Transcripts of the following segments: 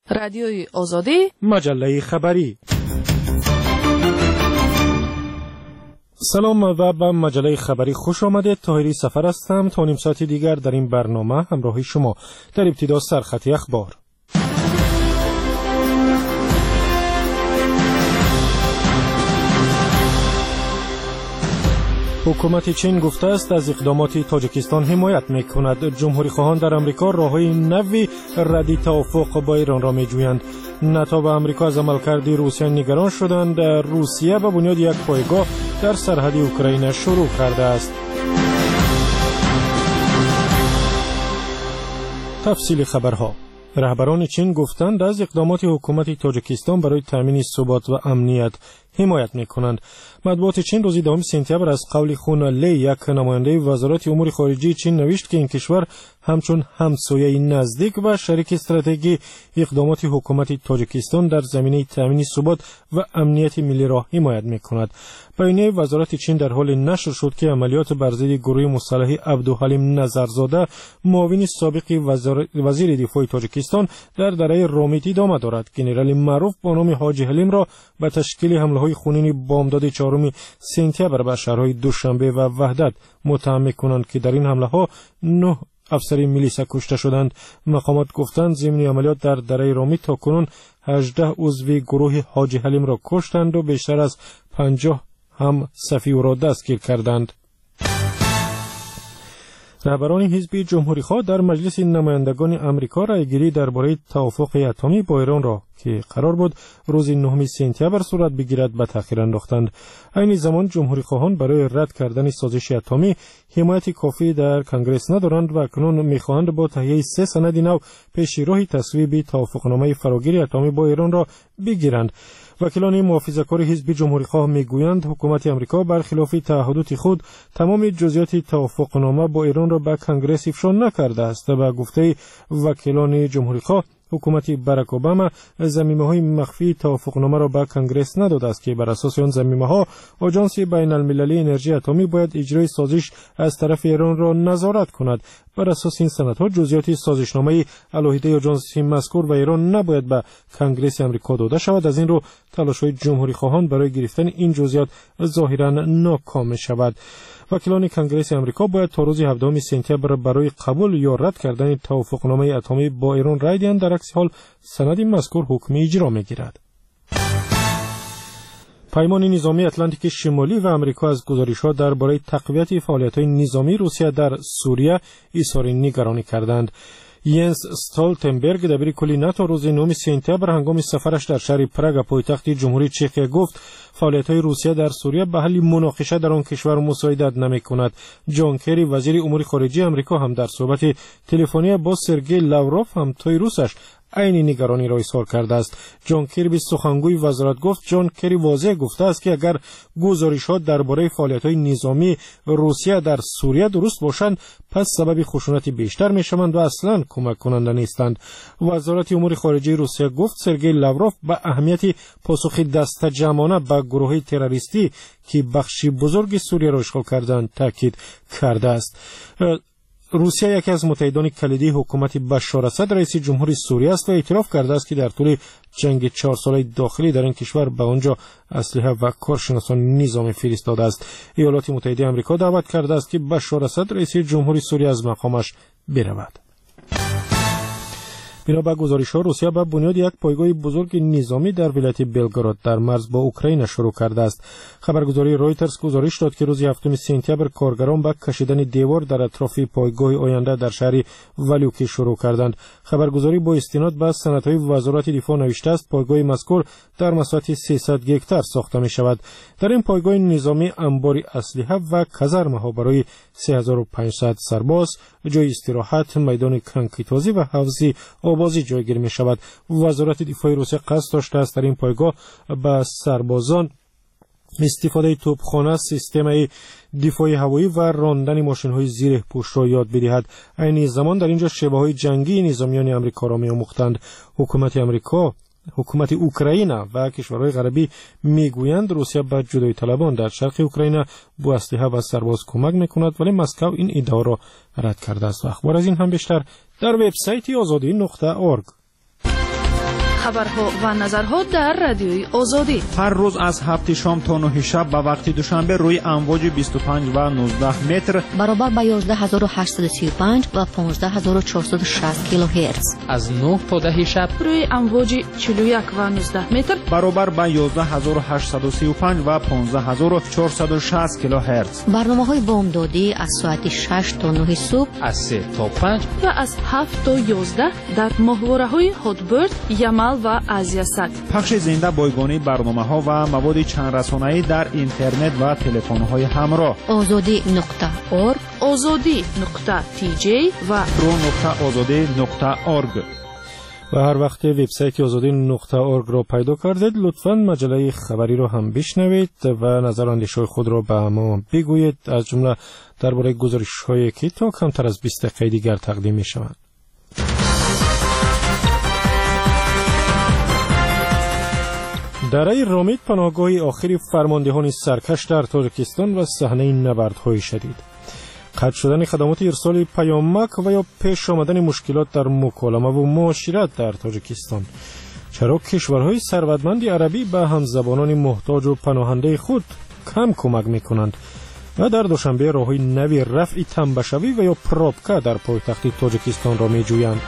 رادیوی آزادی، مجله خبری. سلام و به مجله خبری خوش آمدید. طاهری سفر هستم. تا نیم ساعت دیگر در این برنامه همراه شما. در ابتدا سرخط اخبار. حکومت چین گفته است از اقدامات تاجیکستان حمایت می‌کند. جمهوری خواهان در آمریکا راه‌های نوی ردی توافق با ایران را می‌جویند. ناتو و آمریکا از عملکرد روسیه نگران شدند. روسیه به بنیاد یک پایگاه در سرحد اوکراین شروع کرده است. تفصیل خبرها. رهبران چین گفتند از اقدامات حکومت تاجیکستان برای تامین ثبات و امنیت حمایت می‌کنند. مطبوعات چین روز 2 سپتامبر از قول خون لی، یک نماینده وزارت امور خارجه چین، نوشت که این کشور همچون همسایه نزدیک و شریک استراتژی اقدامات حکومت تاجیکستان در زمینه تامین ثبات و امنیت ملی را حمایت می‌کند. بیانیه وزارت چین در حال نشر شد که عملیات بر ضد گروه مسلح عبدالحلیم نظرزاده، معاون سابق وزیر دفاع تاجیکستان، در دره رامیتی ادامه دارد. ژنرال معروف با نام حاجی حلیم را به تشکیل حمله‌های خونین بامداد 4 سپتامبر به شهرهای دوشنبه و وحدت متهم می‌کنند که در این حمله‌ها 9 افسر میلیسا کشته شدند. مقامات گفتند ضمن عملیات در دره رامیت تاکنون 18 عضو گروه حاجی حلیم را کشتند و بیشتر از 50 هم صفی او را دستگیر کردند. رهبران حزب جمهوری خواه در مجلس نمایندگان آمریکا رایگیری درباره توافق اتمی با ایران را که قرار بود روز 9 سپتامبر صورت بگیرد به تأخیر انداختند. این زمان جمهوری خواهان برای رد کردن سازش اتمی حمایت کافی در کنگره ندارند و اکنون می‌خواهند با تهیه 3 سند نو پیش راه تصویب توافقنامه فراگیری اتمی با ایران را بگیرند. وکیلان محافظه‌کار حزب جمهوری خواه میگویند حکومت آمریکا برخلاف تعهدات خود تمام جزئیات توافقنامه با ایران را به کنگره افشا نکرده است. به گفته وکیلان جمهوری خواه، حکومت باراک اوباما ضمیمه‌های مخفی توافقنامه را به کنگره نداده است که بر اساس آن ضمیمه‌ها آژانس بین‌المللی انرژی اتمی باید اجرای سازش از طرف ایران را نظارت کند. بر اساس این سندها جزئیات سازشنامه علیحده آژانس مذکور و ایران نباید به کنگره آمریکا داده شود. از این رو تلاش‌های جمهوری خواهان برای گرفتن این جزئیات ظاهراً ناکام شود. وکیلان کنگره آمریکا باید تا روز 17 سپتامبر برای قبول یا رد کردن توافقنامه اتمی با ایران رای دهند. در عکس حال سند مذکور حکم اجرا می‌گیرد. پیمان نظامی اتلانتیک شمالی و آمریکا از گزارش‌ها درباره تقویت فعالیت‌های نظامی روسیه در سوریه اظهار نگرانی کردند. ینس استولتنبرگ دبیر کلی ناتو روز 9 سپتامبر هنگام سفرش در شهر پراگ پایتخت جمهوری چک گفت فعالیت‌های روسیه در سوریه به حل مناقشه در آن کشور مساعدت نمی‌کند. جان کری وزیر امور خارجه آمریکا هم در صحبت تلفنی با سرگئی لاوروف همتای روسش عین نگرانی را اظهار کرده است. جان کری سخنگوی وزارت گفت جان کری واضح گفته است که اگر گزارش‌ها درباره فعالیت‌های نظامی روسیه در سوریه درست باشند پس سبب خشونت بیشتر می‌شوند و اصلاً کمک کننده نیستند. وزارت امور خارجه روسیه گفت سرگئی لاوروف به اهمیت پاسخ دسته‌جمعانه به گروه‌های تروریستی که بخشی بزرگ سوریه را اشغال کردند تاکید کرده است. روسیه یکی از متحدان کلیدی حکومت بشار اسد رئیس جمهوری سوریه است و اعتراف کرده است که در طول جنگ 4 ساله داخلی در این کشور به آنجا اسلحه و کارشناسان نظامی فرستاده است. ایالات متحده آمریکا دعوت کرده است که بشار اسد رئیس جمهوری سوریه از مقامش برود. بنا به گزارش‌ها روسیه به بنیاد یک پایگاه بزرگ نظامی در ولایت بلگراد در مرز با اوکراین شروع کرده است. خبرگزاری رویترز گزارش داد که روز 7 سپتامبر کارگران به کشیدن دیوار در اطراف پایگاه آینده در شهر ولیوکی شروع کردند. خبرگزاری با استناد به سندهای وزارت دفاع نوشته است پایگاه مذکور در مساحت 300 گکتار ساخته می شود. در این پایگاه نظامی انبار اسلحه و کازارم‌ها برای 3500 سرباز، جای استراحت، میدان کنکیتوزی و حوض آبازی جایگیر می شود. وزارت دفاع روسیه قصد داشته است در این پایگاه به سربازان استفاده توپخانه، سیستم دفاع هوایی و راندن ماشین‌های زیر پوش را یاد بدهد. این زمان در اینجا شبه‌های جنگی نظامیان آمریکا را می‌آموختند. حکومت اوکراین و کشورهای غربی میگویند روسیه به جدایی طلبان در شرق اوکراین با اسلحه و سرباز کمک میکند، ولی مسکو این ادعا را رد کرده است. و اخبار از این هم بیشتر در وبسایت azadi.org. خبرها و نظرها در رادیوی آزادی. هر روز از 7 شام تا 9 شب به وقت دوشنبه روی امواج 25 و 19 متر برابر با 11835 و 15460 کیلوهرتز. از 9 تا 10 شب روی امواج 41 و 19 متر برابر با 11835 و 15460 کیلوهرتز. برنامه‌های بامدادی از ساعت 6 تا 9 صبح، از 3 تا 5 و از 7 تا 11 در ماهواره‌های هاتبرد، یمل و آزیاسات. پخش زنده بایگانی برنامه‌ها و مواد چند رسانه‌ای در اینترنت و تلفن‌های همراه. azadi.org، azadi.tj و pro.azadi.org. و هر وقت وبسایت azadi.org را پیدا کردید لطفاً مجله خبری را هم بشنوید و نظر و اندیشه‌های خود را به ما بگویید، از جمله درباره گزارش‌هایی که تا کمتر از 20 دقیقه دیگر تقدیم می‌شوند. دره رامید پناهگاه آخری فرماندهان سرکش در تاجیکستان و صحنه نبردهای شدید. قطع شدن خدمات ارسال پیامک و یا پیش آمدن مشکلات در مکالمه و معاشرت در تاجیکستان. چرا کشورهای ثروتمند عربی به همزبانان محتاج و پناهنده خود کم کمک میکنند و در دوشنبه راههای نوی رفع تنبشوی و یا پراپکا در پایتخت تاجیکستان را میجویند.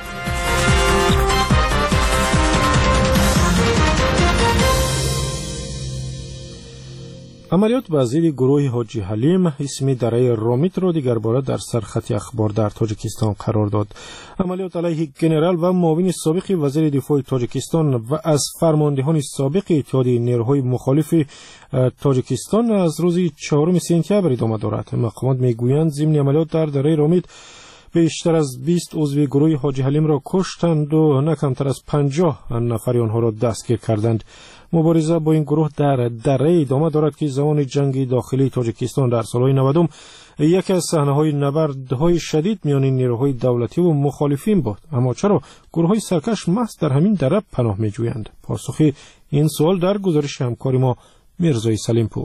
عملیات به ضد گروه حاجی حلیم اسم دره رامید را دیگر باره در سرخط اخبار در تاجیکستان قرار داد. عملیات علیه ژنرال و معاون سابق وزیر دفاع تاجیکستان و از فرماندهان سابق اتحادیه نیروهای مخالف تاجیکستان از روز 4 سپتامبر ادامه دارد. مقامات میگویند ضمن عملیات در دره رامید بیشتر از 20 عضو گروه حاجی حلیم را کشتند و نه کمتر از 50 نفر آنها را دستگیر کردند. مبارزه با این گروه در دره ادامه دارد که زمان جنگ داخلی تاجیکستان در سالهای 90 یکی از صحنه‌های نبردهای شدید میان نیروهای دولتی و مخالفین بود. اما چرا گروه‌های سرکش محض در همین دره پناه می‌جویند؟ پاسخ این سوال در گزارش همکار ما میرزای سلیم پور.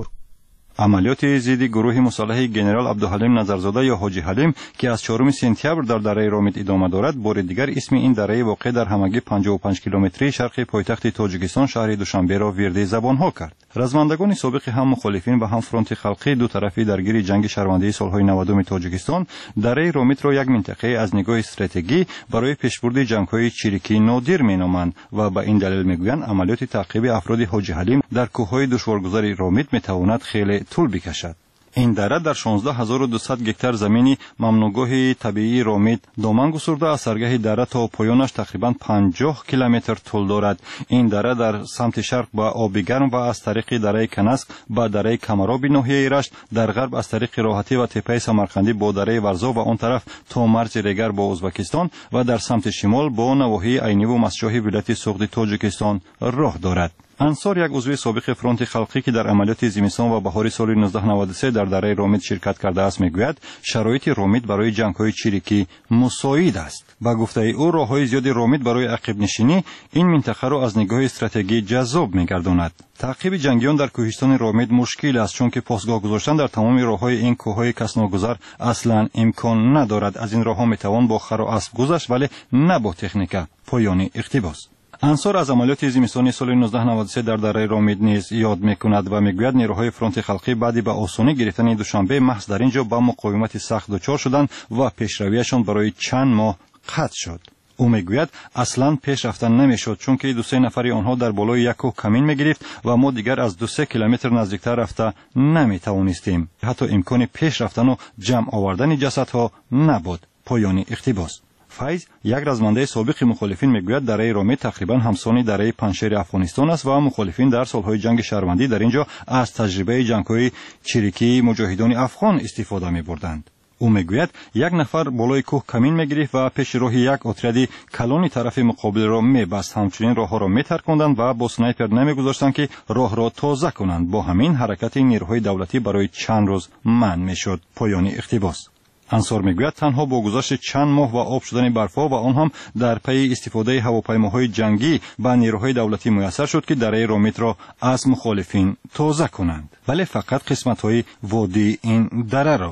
عملیات ضد گروه مسلح ژنرال عبدالحلیم نظرزاده یا حاجی حلیم که از 4 سپتامبر در دره رامید ادامه دارد، بار دیگر اسم این دره واقع در همگی 55 کیلومتری شرق پایتخت تاجیکستان شهر دوشنبه را ورده زبانها کرد. رزمندگان سابق هم مخالفین و هم فرانت خلقی دو طرفی درگیر جنگ شهروندی سالهای 90 تاجیکستان دره رامید را یک منطقه از نگاه استراتژی برای پیشبرد جنگ‌های چریکی نادر مینامند و به این دلیل میگویند عملیات تعقیب افراد حاجی حلیم در کوههای دشوارگذار رامید میتواند خیلی طول بکشد. این دره در 16200 گکتار زمینی ممنوعگاه طبیعی رامید دامن گسترده از سرگاه دره تا پایانش تقریبا 50 کیلومتر طول دارد. این دره در سمت شرق با آب گرم و از طریق دره کنسک با دره کمراب ناحیه رشت، در غرب از طریق راحتی و تپه سمرقندی با دره ورزا و آن طرف تا مرز ریگر با ازبکستان و در سمت شمال با نواحی عینی و مسجح ولایت سوغد تاجیکستان راه دارد. انصار یک عضو سابق فرانت خلقی که در عملیات زمستان و بهار سال 1993 در دره رامید شرکت کرده است میگوید شرایط رامید برای جنگ‌های چریکی مساعد است. با گفته او راه‌های زیاد رامید برای عقب نشینی این منطقه را از نگاه استراتژی جذاب می‌گرداند. تعقیب جنگیان در کوهستان رامید مشکل است چون که پاسگاه گذاشتن در تمام راه‌های این کوه‌های کسناگذار اصلاً امکان ندارد. از این راه‌ها میتوان با خر و اسب گذشت ولی نه با تکنیک. پایان اقتباس. انصار از عملیات زمستانی سال 1993 در دره رامید نیز یاد میکند و میگوید نیروهای فرانت خلقی بعد به آسانی گرفتن دوشنبه محض در اینجا با مقاومت سخت دچار شدند و پیشرویشان برای چند ماه قطع شد. او میگوید اصلا پیش رفتن نمیشد چون که 2-3 نفر آنها در بالای یک کوه کمین میگرفت و ما دیگر از 2-3 کیلومتر نزدیکتر رفته نمیتوانستیم. حتی امکان پیش رفتن و جمع آوردن جسدها نبود. پایان اقتباس. فیض یک رزمنده سابق مخالفین میگوید دره رامید تقریبا همسان دره پنشیر افغانستان است و مخالفین در سالهای جنگ شهروندی در اینجا از تجربه جنگ‌های چریکی مجاهدان افغان استفاده می‌بردند. او میگوید یک نفر بالای کوه کمین میگرفت و پیش راه یک اتریادی کلانی طرف مقابل را میبست. همچنین راهها را میترکاندند و با سنایپر نمیگذاشتند که راه را تازه کنند. با همین حرکت نیروهای دولتی برای چند روز منع میشد. پایان اقتباس. انصار میگوید تنها با گذشت چند ماه و آب شدن برفها و آن هم در پی استفاده هواپیماهای جنگی با نیروهای دولتی میسر شد که دره رامید را از مخالفین تازه کنند، ولی فقط قسمت‌های وادی این دره را.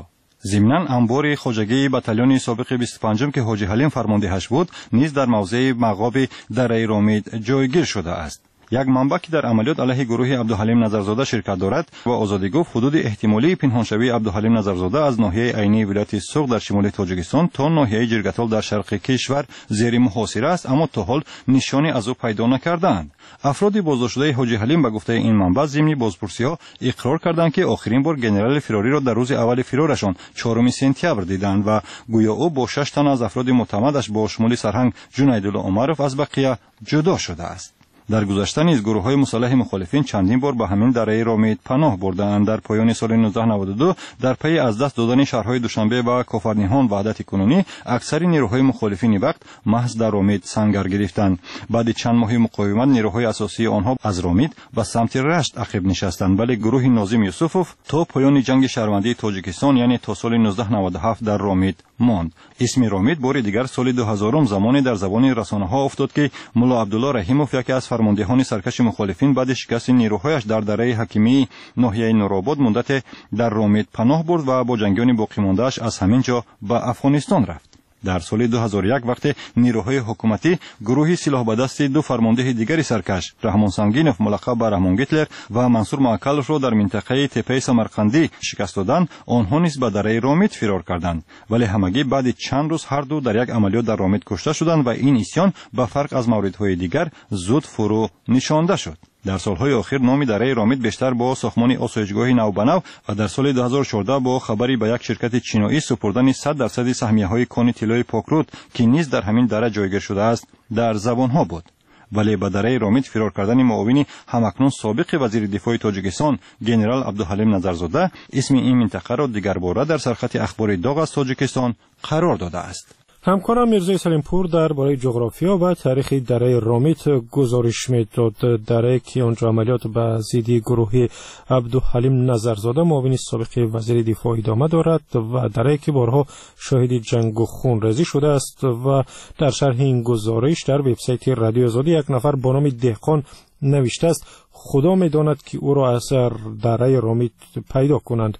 ضمناً انبار خوجگی بتالون سابق 25 که حاجی حلیم فرماندهش بود نیز در موضع مغاب دره رومید جایگیر شده است. یک منبع که در عملیات علیه گروه عبدالحلیم نظرزاده شرکت دارد و آزادی گفت حدود احتمالی پنهانشوی عبدالحلیم نظرزاده از ناحیه عینی ولایت سوق در شمال تاجیکستان تا ناحیه جرگتال در شرق کشور زیر محاصره است، اما تا حال نشانی از او پیدا نکردند. افراد بازداشتشده حاجی حلیم به گفته این منبع ضمن بازپرسی‌ها اقرار کردند که آخرین بار گنرال فراری را در روز اول فرارشان 4 سپتامبر دیدند و گویا او با 6 تن از افراد معتمدش با شمول سرهنگ جنیدالله عمرов از بقیه جدا شده است. در گذشته نیز گروه‌های مسلح مخالفین چندین بار به همین دره رومید پناه بردند. در پایان سال 1992 در پی از دست دادن شهرهای دوشنبه و کافرنیهان وحدت کنونی اکثر نیروهای مخالفین وقت محض در رومید سنگر گرفتند. بعد چند ماه مقاومت نیروهای اساسی آنها از رومید به سمت رشت عقب نشستند، ولی گروه ناظم یوسفوف تا پایان جنگ شهروندی تاجیکستان یعنی تا سال 1997 در رومید ماند. اسم رومید بار دیگر سال 2000 زمانی در زبان رسانه‌ها افتاد که ملا عبدالله رحیموف یکی از فرماندهان سرکش مخالفین بعد شکست نیروهایش در دره حکیمی ناحیه نورآباد مدت در رومید پناه برد و با جنگیان باقی مانده‌اش از همین جا به افغانستان رفت. در سال 2001 وقتی نیروهای حکومتی گروهی سلاح به دست دو فرمانده دیگری سرکش رحمان سنگینوف ملقب به رحمان گیتلر و منصور معکلوف را در منطقه تپه سمرقندی شکست دادند، آنها نیز به دره رومید فرار کردند، ولی همگی بعد چند روز هر دو در یک عملیات در رومید کشته شدند و این اسیان به فرق از موردهای دیگر زود فرو نشانده شد. در سالهای اخیر نام دره رومید بیشتر با ساختمان آسایشگاه نوبنو و در سال 2014 با خبری به یک شرکت چینایی سپردن 100% سهمیه‌های کان طلای پاکرود که نیز در همین دره جایگیر شده است در زبانها بود. ولی به دره رومید فرار کردن معاون همکنون سابق وزیر دفاع تاجیکستان گنرال عبدالحلیم نظرزاده اسم این منطقه را دیگر باره در سرخط اخبار داغ از تاجیکستان قرار داده است. همکارم میرزای سلیمپور درباره جغرافیا و تاریخ دره رومید گزارش میداد. دره که آنجا عملیات به ضد گروه عبدالحلیم نظرزاده معاون سابق وزیر دفاع ادامه دارد و دره که بارها شاهد جنگ و خونریزی شده است و در شرح این گزارش در وبسایت رادیو آزادی یک نفر با نام دهقان نوشته است خدا میداند که او را از دره رومید پیدا کنند.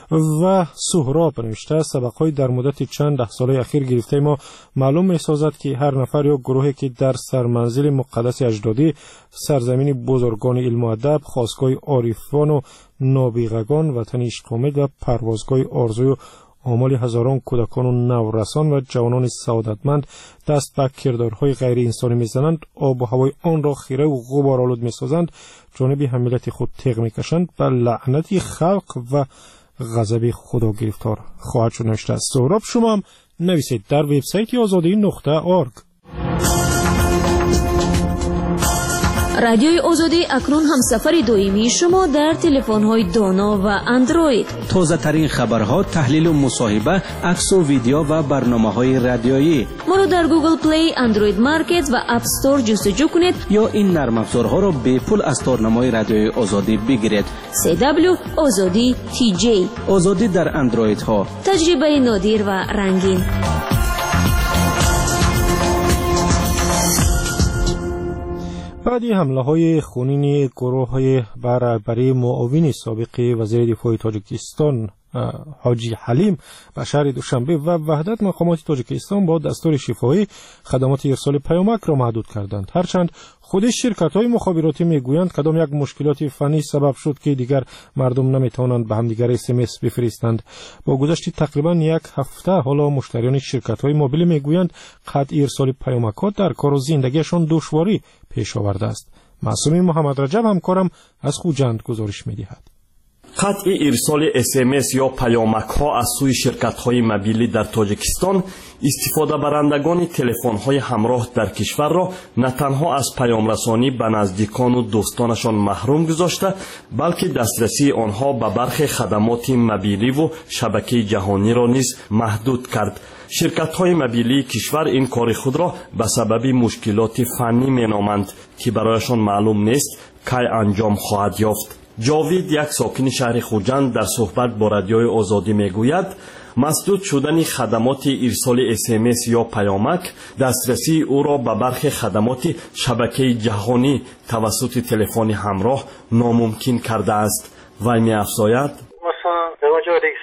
و سهراب نوشته است سبقهای در مدت چند ده ساله اخیر گرفته ما معلوم میسازد که هر نفر یا گروهی که در سرمنزل مقدس اجدادی سرزمین بزرگان علم و ادب، خاستگاه عارفان و نابغگان، وطن عشق امید و پروازگاه آرزوی و آمال هزاران کودکان و نورسان و جوانان سعادتمند دست به کردارهای غیر انسانی میزنند، آب و هوای آن را خیره و غبارآلود میسازند، جانب ملت خود تیغ میکشند، به لعنت خلق و غضب خدا گرفتار خواهد شد. نوشته است. سهراب شما هم نویسید در وبسایت azadi.org. رادیوی آزادی اکنون هم سفر دویمی شما در تلفن‌های دانا و اندروید. تازه ترین خبرها، تحلیل و مصاحبه، عکس و ویدیو و برنامه‌های رادیویی. ما رو در گوگل پلی، اندروید مارکت و اپ استور جستجو کنید یا این نرم افزارها رو به پول از تارنمای رادیوی آزادی بگیرید. CW آزادی TJ آزادی در اندروید ها. تجربه نادر و رنگین. بعدی حمله های خونین گروه های برای معاون سابق وزیر دفاع تاجیکستان حاجی حلیم به شهر دوشنبه و وحدت مقامات تاجیکستان با دستور شفاهی خدمات ارسال پیامک را محدود کردند. هرچند خود شرکت‌های مخابراتی میگویند کدام یک مشکلات فنی سبب شد که دیگر مردم نمیتوانند به هم دیگر SMS بفرستند. با گذشت تقریبا یک هفته حالا مشتریان شرکت‌های موبیل میگویند قطع ارسال پیامک‌ها در کار و زندگیشان دشواری پیش آورده است. معصومی محمد رجب همکارم از خوجند گزارش می‌دهد. قطع ارسال SMS یا پیامک‌ها از سوی شرکت‌های موبیلی در تاجیکستان استفاده برندگان تلفن‌های همراه در کشور را نه تنها از پیامرسانی به نزدیکان و دوستانشان محروم گذاشته، بلکه دسترسی آنها به برخی خدمات موبیلی و شبکه جهانی را نیز محدود کرد. شرکت‌های موبیلی کشور این کار خود را به سبب مشکلات فنی می‌نامند که برایشان معلوم نیست کی انجام خواهد یافت. جاوید، یک ساکن شهر خوجند، در صحبت با رادیوی آزادی میگوید مسدود شدن خدمات ارسال SMS یا پیامک دسترسی او را به برخی خدمات شبکه جهانی توسط تلفن همراه ناممکن کرده است. وی می‌افزاید مثلا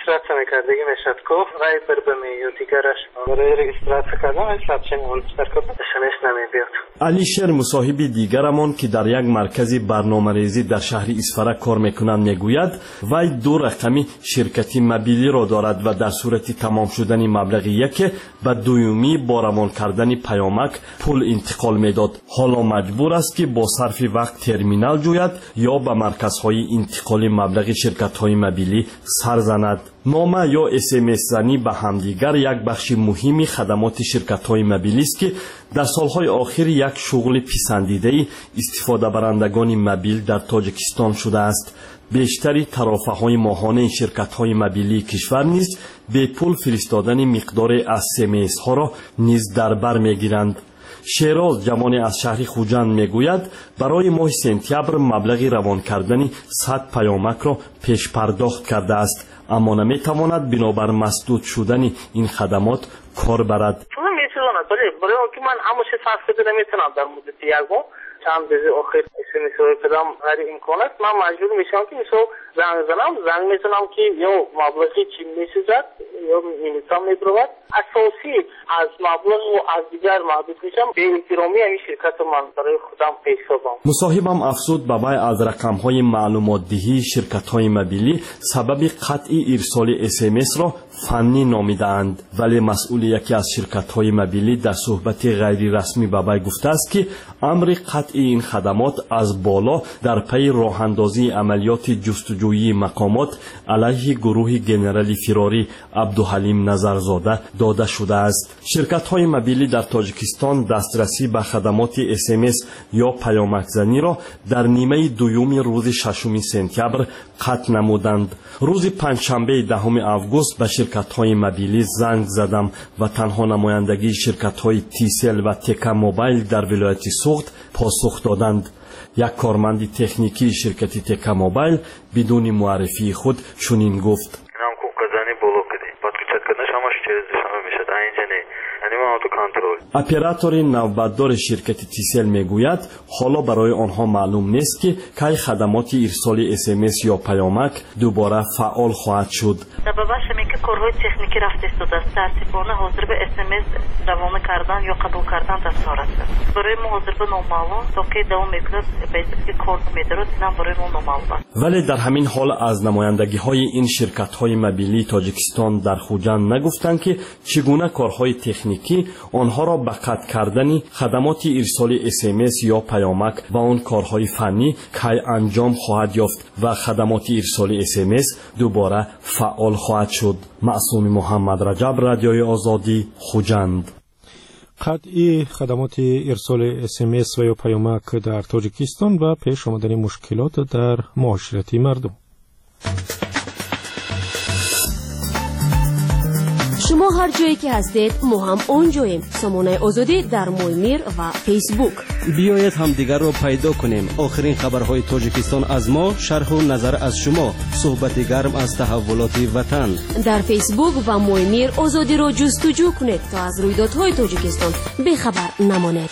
رجیستراسیا میکردگی میشد که رای بربمی و دیگرش برای رجیستراسیا کردم ثبت منتظر کردم اسمس نمیبیاد. علی شیر مصاحب دیگرمان که در یک مرکز برنامه‌ریزی در شهر اسفره کار میکنند میگوید وی 2 رقمی شرکتی موبیلی را دارد و در صورت تمام شدن مبلغ یک به دومی با روان کردن پیامک پول انتقال میداد. حالا مجبور است که با صرف وقت ترمینال جوید یا به مرکزهای انتقال مبلغ شرکت‌های موبیلی سر زند. نامه یا SMS زنی به همدیگر یک بخش مهمی خدمات شرکت‌های موبیلی است که در سالهای آخر یک شغل پسندیده استفاده برندگان موبیل در تاجیکستان شده است. بیشتری ترافه‌های ماهانه شرکت‌های موبیلی کشور نیز به پول فرستادن مقدار SMS ها را نیز در بر می‌گیرند. شیراز جوانی از شهر خوجند میگوید برای ماه سپتامبر مبلغ روان کردن 100 پیامک را پیش پرداخت کرده است، اما نمیتواند بنابر مسدود شدن این خدمات کار برد. برای که من همه چیز صرف کرده نمیتونم در مدت یک ماه چند روز آخر SMS های کدام هر امکان است من مجبور میشم که مثلا زنگ میزنم که یا مبلغی چی میسوزد یا مینوتا میبرود اساسی از مبلغ و از دیگر محدود میشم به احترامی همین شرکت من برای خودم پیش کردم. مصاحبم افزود به وی از رقم‌های معلومات دهی شرکت‌های موبیلی سبب قطع ارسال SMS را فنی نامیدند، ولی مسئول یکی از شرکت‌های موبیلی در صحبت غیر رسمی به وی گفته است که امر قطع این خدمات از بالا در پی راه‌اندازی عملیات جستجویی مقامات علیه گروه جنرال فراری عبدالحلیم نظرزاده داده شده است. شرکت‌های موبیلی در تاجیکستان دسترسی به خدمات SMS یا پیامک زنی را در نیمه دوم روز 6 سپتامبر قطع نمودند. روز پنجشنبه 10 آگوست به شرکت‌های موبیلی زنگ زدم و تنها نمایندگی شرکت‌های تیسل و تکا موبایل در ولایت سوخت پاسخ دادند. یک کارمند تکنیکی شرکت تکا موبایل بدون معرفی خود چنین گفت: اپراتور نوبتدار شرکت تیسل میگوید حالا برای آنها معلوم نیست که کی خدمات ارسال SMS یا پیامک دوباره فعال خواهد شد. سببش اینه که کارهای تکنیکی رفته شده است. متاسفانه حاضر به SMS دوام کردن یا قبول کردن دستور است. برای ما حاضر به نامعلوم تا که دوام میکنه به کار میدارد اینم برای ما نامعلوم است. ولی در همین حال از نمایندگی های این شرکت های موبیلی تاجیکستان در خوجند نگفتند که چگونه کارهای تکنیکی آنها را به قطع کردن خدمات ارسال SMS یا پیامک و آن کارهای فنی کی انجام خواهد یافت و خدمات ارسال SMS دوباره فعال خواهد شد. معصوم محمد رجب، رادیوی آزادی، خوجند. قطعی خدمات ارسال SMS و یا پیامک در تاجیکستان و پیش آمدن مشکلات در معاشرتی مردم. شما هر جایی که هستید ما هم اونجاییم. سامانه آزادی در مویمیر و فیسبوک. بیایید همدیگر را پیدا کنیم. آخرین خبرهای تاجیکستان از ما، شرح و نظر از شما، صحبت گرم از تحولات وطن. در فیسبوک و مویمیر آزادی را جستجو کنید تا از رویدادهای تاجیکستان بخبر نمانید.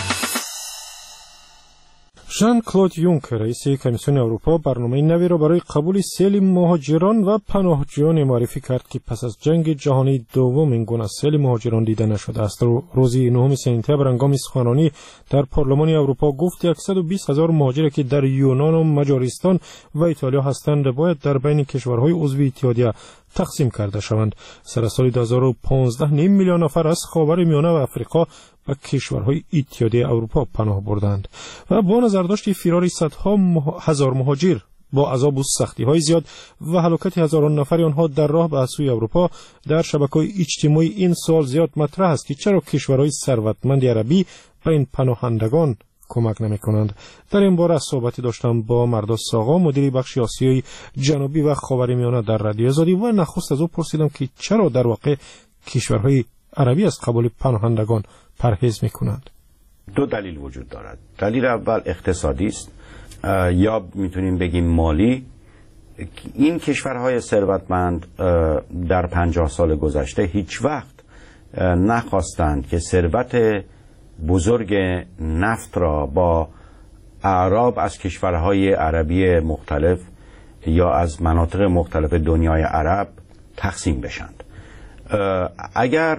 ژان کلود یونکر رئیس کمیسیون اروپا برنامه نوی را برای قبول سیل مهاجران و پناهجویان معرفی کرد که پس از جنگ جهانی دوم این گونه سیل مهاجران دیده نشده است. روز 9 سپتامبر هنگام سخنرانی در پارلمان اروپا گفت 120,000 مهاجر که در یونان و مجارستان و ایتالیا هستند باید در بین کشورهای عضو اتحادیه تقسیم کرده شوند. سر سال 2015 نیم میلیون نفر از خاورمیانه و افریقا و کشورهای اتحادیه اروپا پناه بردند و با نظر داشت فرار صدها هزار مهاجر با عذاب و سختی‌های زیاد و هلاکت هزاران نفر آنها در راه به سوی اروپا در شبکه‌های اجتماعی این سوال زیاد مطرح است که چرا کشورهای ثروتمند عربی به این پناهندگان کمک نمی‌کنند. در این باره صحبتی داشتم با مرداس آقا، مدیر بخش آسیای جنوبی و خاورمیانه در رادیو آزادی و نخست از او پرسیدم که چرا در واقع کشورهای عربی از قبول پناهندگان پرهیز می‌کنند. دو دلیل وجود دارد. دلیل اول اقتصادی است یا میتونیم بگیم مالی. این کشورهای ثروتمند در 50 سال گذشته هیچ وقت نخواستند که ثروت بزرگ نفت را با اعراب از کشورهای عربی مختلف یا از مناطق مختلف دنیای عرب تقسیم بشند. اگر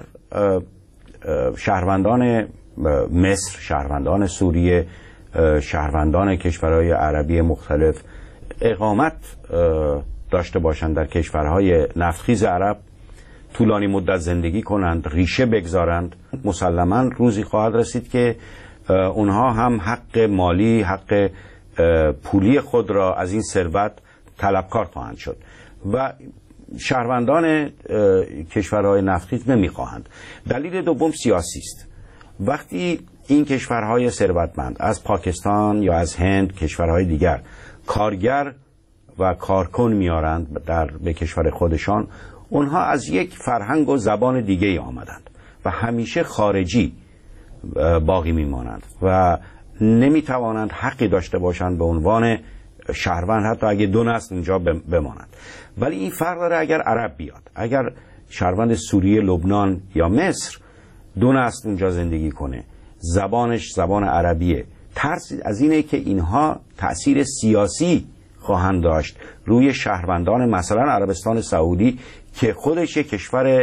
شهروندان مصر، شهروندان سوریه، شهروندان کشورهای عربی مختلف اقامت داشته باشند در کشورهای نفتخیز عرب، طولانی مدت زندگی کنند، ریشه بگذارند، مسلماً روزی خواهد رسید که اونها هم حق مالی، حق پولی خود را از این ثروت طلبکار خواهند شد و شهروندان کشورهای نفتخیز نمیخواهند. دلیل دوم سیاسی است. وقتی این کشورهای ثروتمند از پاکستان یا از هند، کشورهای دیگر کارگر و کارکن میارند به کشور خودشان، اونها از یک فرهنگ و زبان دیگه آمدند و همیشه خارجی باقی میمانند و نمیتوانند حقی داشته باشند به عنوان شهروند، حتی اگه 2 نسل اونجا بمانند. ولی این فرق داره اگر عرب بیاد، اگر شهروند سوریه، لبنان یا مصر 2 نسل اونجا زندگی کنه، زبانش زبان عربیه، ترس از اینه که اینها تأثیر سیاسی خواهند داشت روی شهروندان مثلا عربستان سعودی که خودش یک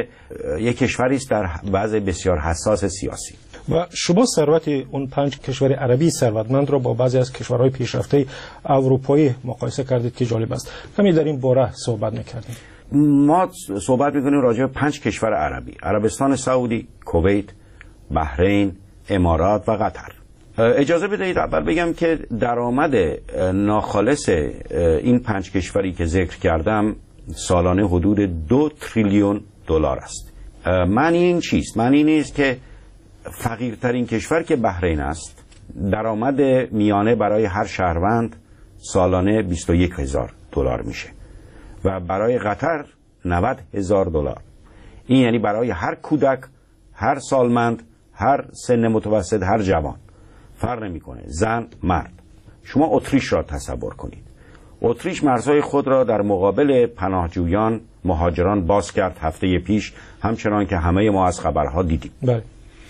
کشوری است در وضع بسیار حساس سیاسی. و شما ثروت اون 5 کشور عربی ثروتمند را با بعضی از کشورهای پیشرفته اروپایی مقایسه کردید که جالب است. کمی در این باره صحبت می‌کردیم. ما صحبت می‌کنیم راجع به 5 کشور عربی: عربستان سعودی، کویت، بحرین، امارات و قطر. اجازه بدهید اول بگم که درآمد ناخالص این 5 کشوری که ذکر کردم سالانه حدود 2 تریلیون دلار است. معنی این چیست؟ معنی این است که فقیرترین کشور که بحرین است، درآمد میانه برای هر شهروند سالانه 21,000 دلار میشه و برای قطر 90,000 دلار. این یعنی برای هر کودک، هر سالمند، هر سن متوسط، هر جوان، فرق نمیکنه، زن، مرد. شما اتریش را تصور کنید. اتریش مرزهای خود را در مقابل پناهجویان، مهاجران باز کرد هفته پیش، همچنان که همه ما از خبرها دیدیم. بله.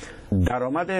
درآمد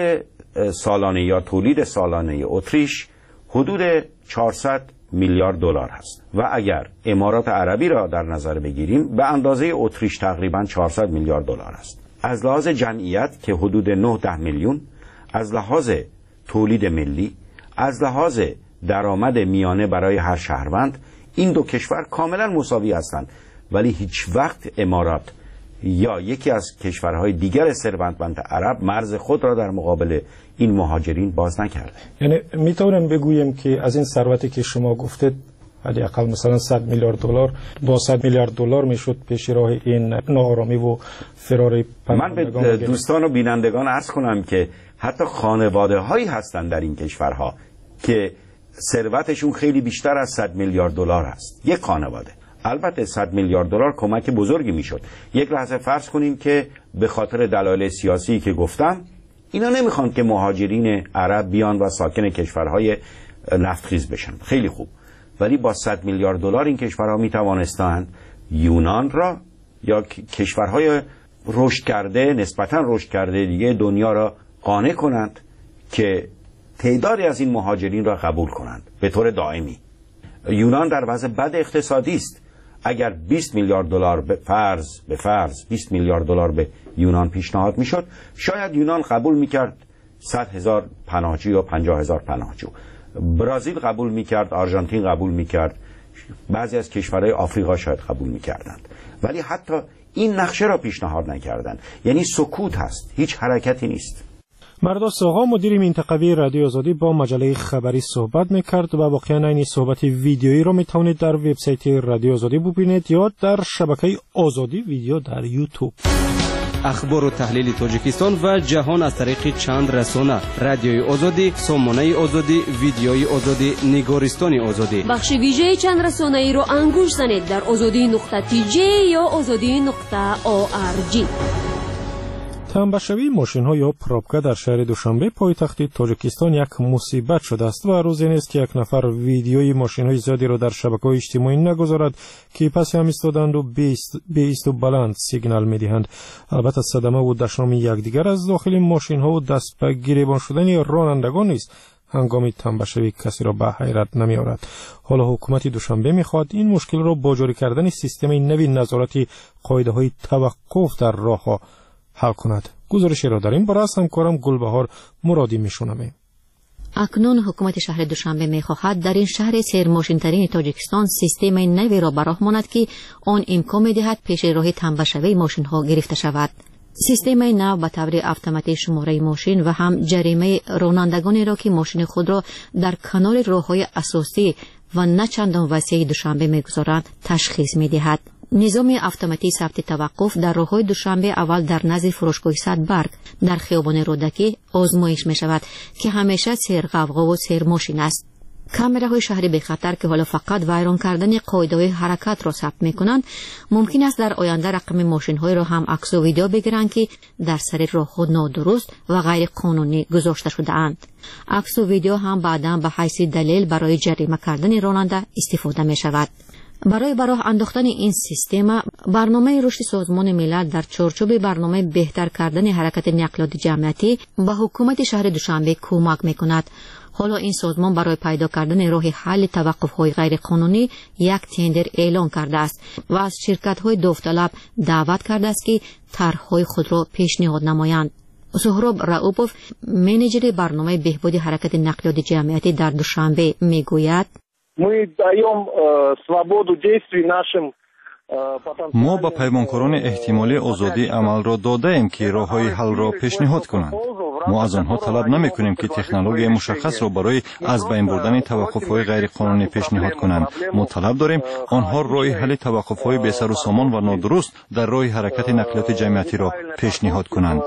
سالانه یا تولید سالانه اتریش حدود 400 میلیارد دلار هست و اگر امارات عربی را در نظر بگیریم به اندازه اتریش تقریبا 400 میلیارد دلار است. از لحاظ جمعیت که حدود 9-10 میلیون، از لحاظ تولید ملی، از لحاظ درآمد میانه برای هر شهروند، این 2 کشور کاملا مساوی هستند، ولی هیچ وقت امارات یا یکی از کشورهای دیگر ثروتمند عرب مرز خود را در مقابل این مهاجرین باز نکرده. یعنی میتونیم بگوییم که از این ثروتی که شما گفتید حداقل مثلا 100 میلیارد دلار با 100 میلیارد دلار میشد پیش راه این ناآرامی و فرار من به دوستان و بینندگان عرض کنم که حتی خانواده هایی هستند در این کشورها که ثروتشون خیلی بیشتر از 100 میلیارد دلار است. یک خانواده. البته 100 میلیارد دلار کمک بزرگی میشد. یک لحظه فرض کنیم که به خاطر دلایل سیاسی که گفتم اینا نمیخوان که مهاجرین عرب بیان و ساکن کشورهای نفتخیز بشن. خیلی خوب. ولی با 100 میلیارد دلار این کشورها میتوانستند یونان را یا کشورهای رشد کرده، نسبتاً رشد کرده دیگه دنیا را قانع کنند که تعدادی از این مهاجرین را قبول کنند به طور دائمی. یونان در وضع بد اقتصادی است. اگر 20 میلیارد دلار به فرض 20 میلیارد دلار به یونان پیشنهاد میشد، شاید یونان قبول میکرد 100,000 پناهجو یا 50,000 پناهجو. برزیل قبول میکرد، آرژانتین قبول میکرد، بعضی از کشورهای آفریقا شاید قبول میکردند، ولی حتی این نقشه را پیشنهاد نکردند. یعنی سکوت هست، هیچ حرکتی نیست. مرداس آقا مدیر منطقوی رادیو آزادی با مجله خبری صحبت میکرد و واقعا این صحبت ویدیویی را میتونید در وبسایت رادیو آزادی ببینید یا در شبکه آزادی ویدیو در یوتیوب. اخبار و تحلیل تاجیکستان و جهان از طریق چند رسانه: رادیوی آزادی، سامانه آزادی، ویدیوی آزادی، نگارستان آزادی. بخش ویژه چند رسانه ای رو انگوش زنید در azadi.tj یا azadi.org. تنبشوی ماشین‌ها یا پراپکا در شهر دوشنبه پایتخت تاجیکستان یک مصیبت شده است و روزی نیست که یک نفر ویدیوی ماشین‌های زیادی را در شبکه‌های اجتماعی نگذارد که پس هم ایستادند و بیست و بلند سیگنال می‌دهند. البته صدمه و دشنام یکدیگر از داخل ماشین‌ها و دست به گریبان شدن رانندگان نیست. هنگام تنبشوی کسی را به حیرت نمی آورد. حالا حکومت دوشنبه میخواد این مشکل را با جاری کردن سیستم نوی نظارت قاعده های توقف در راه ها حل کند. گزارش را در این باره از همکارم گلبهار مرادی میشنویم. اکنون حکومت شهر دوشنبه می‌خواهد در این شهر سیرماشین‌ترین تاجیکستان سیستم نوی را به راه ماند که آن امکان می‌دهد پیش راه تنبشوی ماشین‌ها گرفته شود. سیستم نو به طور اتوماتیک شماره ماشین و هم جریمه رانندگانی را که ماشین خود را در کنار راه‌های اساسی و نه چندان وسیع دوشنبه می‌گذارند تشخیص می‌دهد. نظام اتوماتیک ثبت توقف در راه‌های دوشنبه اول در نزد فروشگاه صدبرگ در خیابان رودکی آزمایش می‌شود که همیشه سیر غوغا و سیر ماشین است. کامراهای شهری به خطر که حالا فقط ویران کردن قاعده‌های حرکت را ثبت می‌کنند، ممکن است در آینده رقم ماشین‌های را هم عکس و ویدیو بگیرند که در سر راه‌ها نادرست و غیر قانونی گذاشته شده‌اند. عکس و ویدیو هم بعداً به حیث دلیل برای جریمه کردن راننده استفاده می‌شود. برای به راه انداختن این سیستم، برنامه رشد سازمان ملل در چارچوب برنامه بهتر کردن حرکت نقلیات جمعیتی به حکومت شهر دوشنبه کمک می‌کند. حالا این سازمان برای پیدا کردن راه حل توقف‌های غیرقانونی یک تندر اعلام کرده است و از شرکت‌های داوطلب دعوت کرده است که طرح‌های خود را پیشنهاد نمایند. سهراب رؤوپوف، منیجر برنامه بهبود حرکت نقلیات جمعیتی در دوشنبه میگوید: ما به پیمانکاران احتمالی آزادی عمل را داده ایم که راه‌های حل را پیشنهاد کنند. ما از آنها طلب نمی کنیم که تکنولوژی مشخص را برای از بین بردن توقف‌های غیرقانونی پیشنهاد کنند. ما طلب داریم آنها راه حل توقف‌های بی سر و سامان و نادرست در راه حرکت نقلیات جمعیتی را پیشنهاد کنند.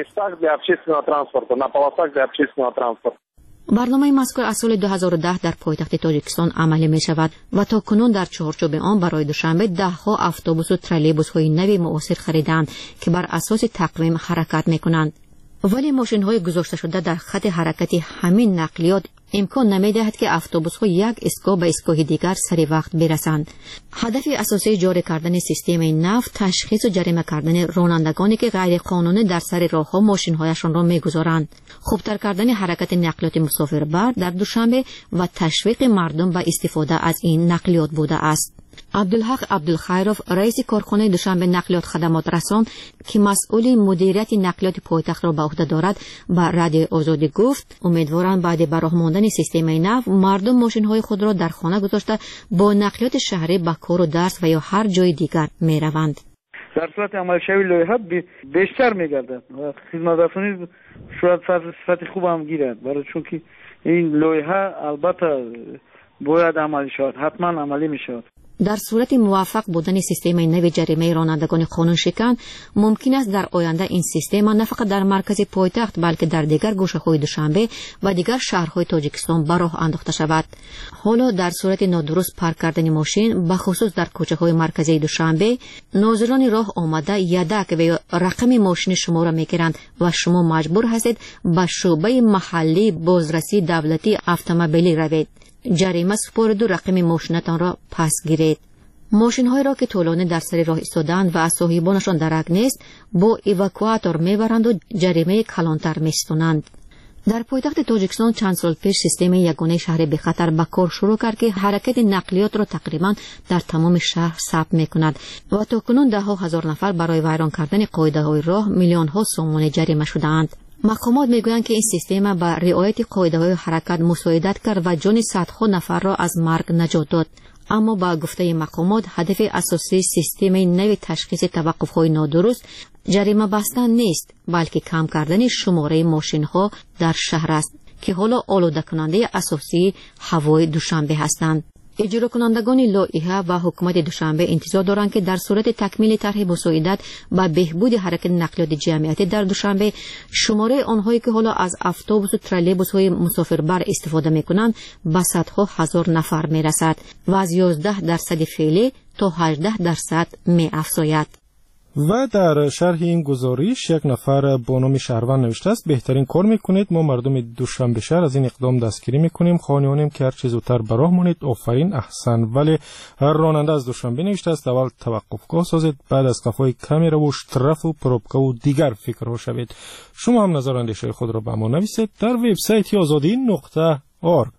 برنامه مذکور از سال 2010 در پایتخت تاجیکستان عملی می شود و تا کنون در چارچوب آن برای دوشنبه 10 اتوبوس و ترولیبوس های نوی معاصر خریدند که بر اساس تقویم حرکت می کنند. ولی ماشین های گذاشته شده در خط حرکتی همین نقلیات امکان نمی دهد که اتوبوس ها یک ایستگاه به ایستگاه دیگر سری وقت برسند. هدف اساسی جاری کردن سیستم نو تشخیص و جریمه کردن رانندگانی که غیر قانونی در سر راه ها ماشین هایشان را میگذارند، خوبتر کردن حرکت نقلیات مسافربر در دوشنبه و تشویق مردم به استفاده از این نقلیات بوده است. عبدالحق عبدالخیروف، رئیس کارخانه دوشنبه نقلیات خدمات رسان که مسئول مدیریت نقلیات پایتخت را به عهده دارد، به رادیوی آزادی گفت امیدوارند بعد به راه ماندن سیستم نو مردم ماشین‌های خود را در خانه گذاشته با نقلیات شهری به کار و درس و یا هر جای دیگر می‌روند. در صورت عمل شوی لایحه بیشتر می‌گردد و خدمت‌رسانی شاید صفت خوب هم گیرد، برای چون که این لایحه البته باید عملی شود، حتما عملی می‌شود. در صورت موفق بودن سیستم نوی جریمه رانندگان قانون شکن، ممکن است در آینده این سیستم نه فقط در مرکز پایتخت بلکه در دیگر گوشه‌های دوشنبه و دیگر شهرهای تاجیکستان به راه انداخته شود. حالا در صورت نادرست پارک کردن ماشین، به خصوص در کوچه‌های مرکزی دوشنبه، ناظران راه آمده یدک و رقم ماشین شما را می‌گیرند و شما مجبور هستید به شعبه محلی بازرسی دولتی اتومبیلی روید. جریمه سپرد و رقم ماشینتان را پس گیرید. ماشین‌های را که طولانی در سر راه ایستادند و از صاحبانشان درک نیست، با ایواکواتور میبرند و جریمه کلانتر میستونند. در پایتخت تاجیکستان چند سال پیش سیستم یگانه شهر به خطر به کار شروع کرد که حرکت نقلیات را تقریبا در تمام شهر ثبت میکند و تاکنون 10,000 نفر برای ویران کردن قاعده‌های راه میلیون‌ها سوم جریمه شده‌اند. مقامات میگویند که این سیستم به رعایت قاعده‌های حرکت مساعدت کرد و جان صدها نفر را از مرگ نجات داد. اما با گفته مقامات هدف اساسی سیستم نوی تشخیص توقف‌های نادرست جریمه بستن نیست، بلکه کم کردن شماره ماشین‌ها در شهر است که حالا آلوده کننده اساسی هوای دوشنبه هستند. اجرا کنندگان لایحه و حکومت دوشنبه انتظار دارند که در صورت تکمیل طرح مساعدت به بهبود حرکت نقلیات جمعیتی در دوشنبه، شماره آنهایی که حالا از اتوبوس و ترولیبوس‌های مسافربر استفاده می‌کنند به صدها هزار نفر می‌رسد و از 11% فعلی تا 18% می‌افزاید. و در شرح این گزارش یک نفر با نام شهروند نوشته است بهترین کار میکنید، ما مردم دوشنبه شهر از این اقدام دستگیری میکنیم، خانیانیم که هر چه زودتر به راه مونید، آفرین، احسن. ولی هر راننده از دوشنبه نوشته است اول توقفگاه سازید، بعد از قفای کامرا و اشتراف و پروبکا و دیگر فکرها شوید. شما هم نظر اندیشه خود را به ما نویسید در وبسایت آزادی.org.